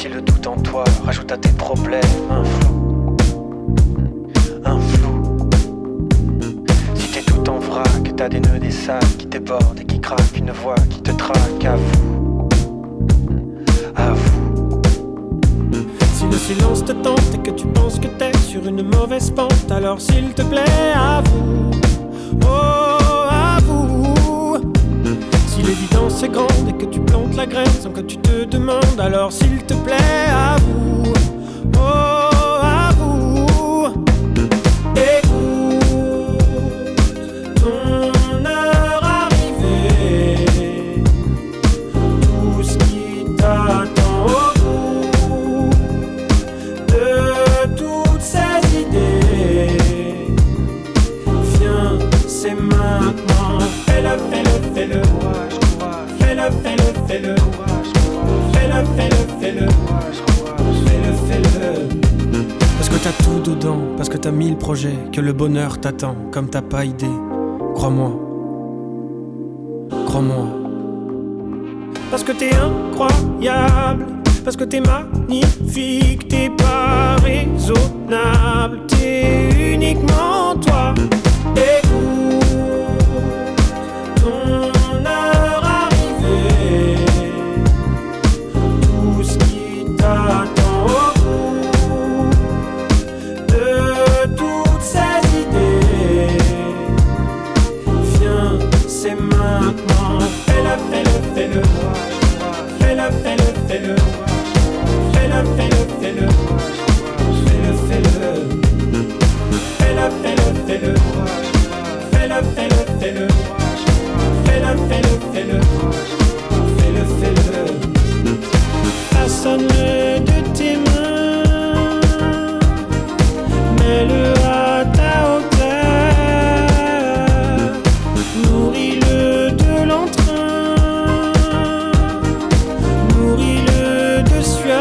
si le doute en toi rajoute à tes problèmes un flou, un flou. Si t'es tout en vrac, t'as des nœuds, des sacs qui débordent et qui craquent, une voix qui te traque. À vous, à vous. Si le silence te tente et que tu penses que t'es sur une mauvaise pente, alors s'il te plaît, à vous, oh, à vous. Si l'évidence est grande et que tu plantes la graine sans que tu te demandes, alors s'il te plaît, à vous, oh, à vous. Écoute ton heure arrivée, tout ce qui t'attend au bout de toutes ces idées. Viens, c'est maintenant. Fais-le, fais-le, fais-le. Fais-le, fais-le, fais-le. Fais-le, fais-le, fais-le. Fais-le, fais-le. Parce que t'as tout dedans, parce que t'as 1000 projets, que le bonheur t'attend comme t'as pas idée. Crois-moi, crois-moi. Parce que t'es incroyable, parce que t'es magnifique, t'es pas raisonnable, t'es uniquement toi. Écoute ton heure arrivée, tout ce qui t'attend au bout de toutes ces idées. Viens, c'est maintenant. Fais-le, fais-le, fais-le. Fais-le, fais-le, fais-le. Fais-le, fais-le, fais-le. Fais-le, fais-le. Fais-le, fais-le, fais-le. Fais-le, fais-le, fais-le. Fais-le, fais-le, fais-le. Fais-le, fais-le. Façonne-le de tes mains, mets-le à ta hauteur, nourris-le de l'entrain, nourris-le de sueur.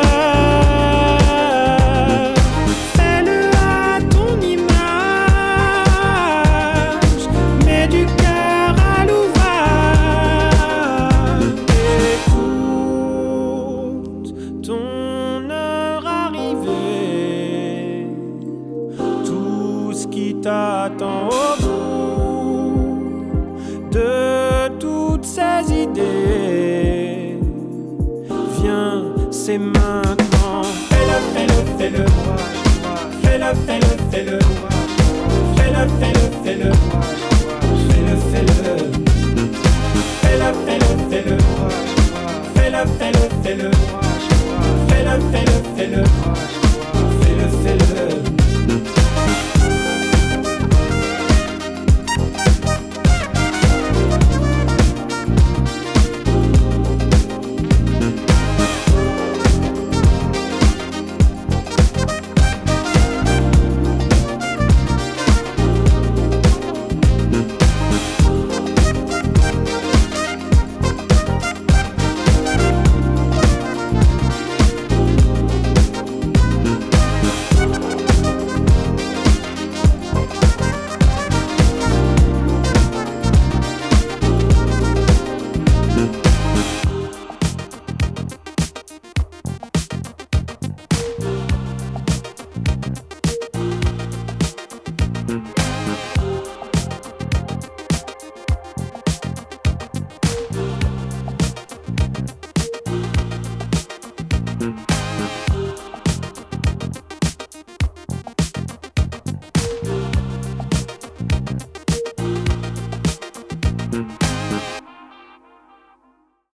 Fais-le à ton image, mets du cœur à l'ouvrage. Écoute ton heure arrivée, tout ce qui t'attend au bout de toutes ces idées. Viens, c'est maintenant. Fais-le, fais-le, fais-le. Fais-le, fais-le, fais-le. Fais-le, fais-le, fais-le. Fais-le, fais-le. Fais-le, fais-le, fais-le. Fais-le, fais-le, fais-le.